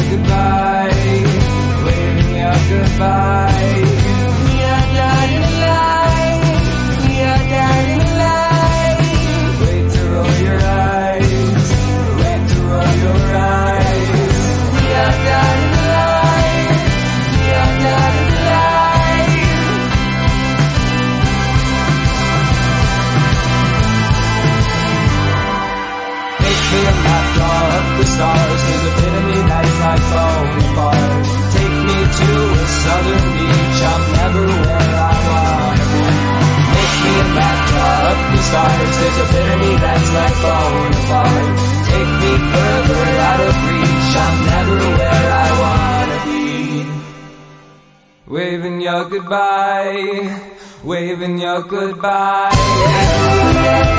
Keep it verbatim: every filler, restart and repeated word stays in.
goodbye, waving your goodbye. We are dying alive, we are dying alive. Wait to roll your eyes, wait to roll your eyes. We are dying alive, we are dying alive. Make me a map, draw up the stars. There's a bit of me that's like falling apart. Take me to a southern beach, I'm never where I wanna be. Make me a map, draw up the stars. There's a bit of me that's like falling apart. Take me further out of reach, I'm never where I wanna be. Waving your goodbye, waving your goodbye.